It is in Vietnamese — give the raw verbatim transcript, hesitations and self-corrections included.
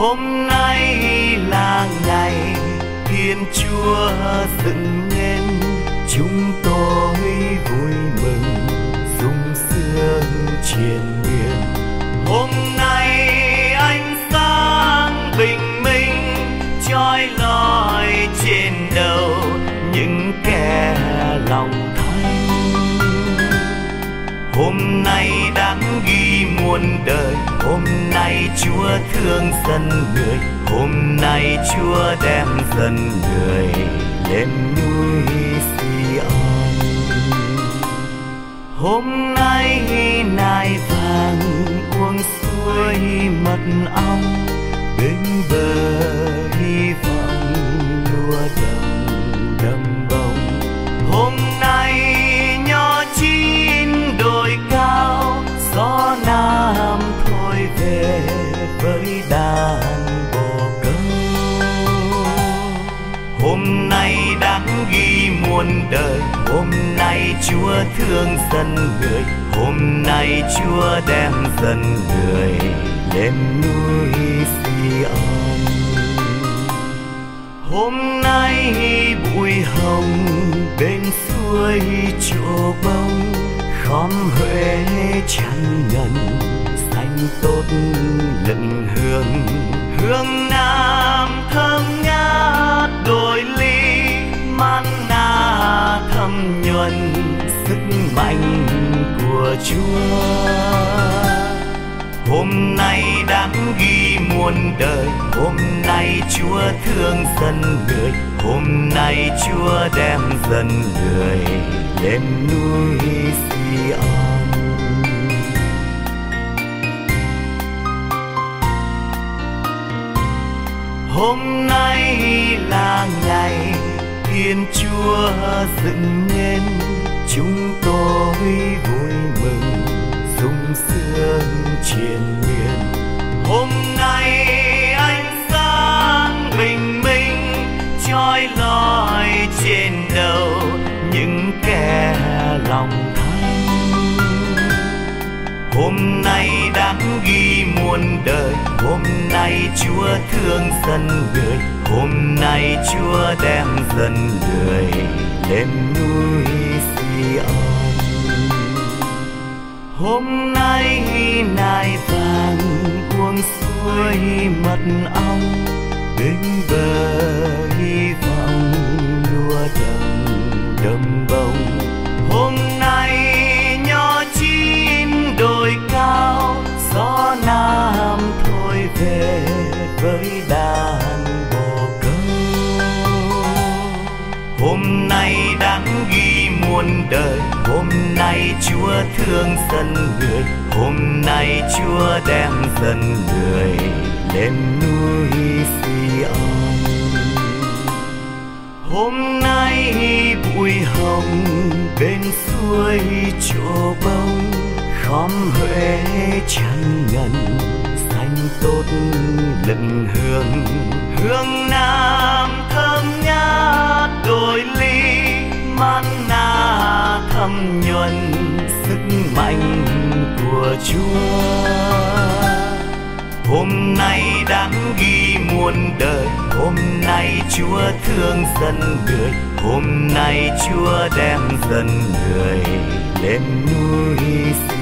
Hôm nay là ngày Thiên Chúa dựng nên, chúng tôi vui mừng sung sướng triền miên. Hôm nay ánh sáng bình minh chói lọi trên đầu những kẻ lòng thanh. Hôm nay đáng ghi muôn đời, hôm nay Chúa thương dân người, hôm nay Chúa đem dân người lên núi Sion. Hôm nay nai vàng uống suối mật ong, bên bờ hy vọng lúa đồng đầm bông. Hôm nay nho chín đồi cao, gió nam thôi về với đàn bồ câu. Hôm nay đáng ghi muôn đời, hôm nay Chúa thương dân người, hôm nay Chúa đem dân người lên núi Sion. Hôm nay bụi hồng bên suối chỗ bông, khóm Huế chăn ngần xanh tốt lẫn hương. Hương nam thơm ngát đồi ly, man na thấm nhuần sức mạnh của Chúa. Hôm nay đáng ghi muôn đời, hôm nay Chúa thương dân người, hôm nay Chúa đem dân người lên núi Sion. Hôm nay là ngày Thiên Chúa dựng nên, chúng tôi vui mừng sung sướng triền miên. Hôm nay ánh sáng bình minh chói lọi trên đầu những kẻ lòng thanh. Hôm nay đáng ghi muôn đời, hôm nay Chúa thương dân người, hôm nay Chúa đem dân người lên núi Sion. Hôm nay nai vàng uống suối mật ong, bên bờ hy vọng lúa đồng đầm bông. Hôm nay nho chín đồi cao, gió nam thôi về với đàn bồ câu. Hôm nay đáng ghi muôn đời, hôm nay Chúa thương dân người, hôm nay Chúa đem dân người lên núi Sion. Hôm nay bụi hồng bên suối chỗ bông, khóm Huế chăn ngần xanh tốt lẫn hương. Hương nam thơm ngát đồi ly, man na thấm nhuần sức mạnh của Chúa. Hôm nay đáng ghi muôn đời, hôm nay Chúa thương dân người, hôm nay Chúa đem dân người lên núi Sion.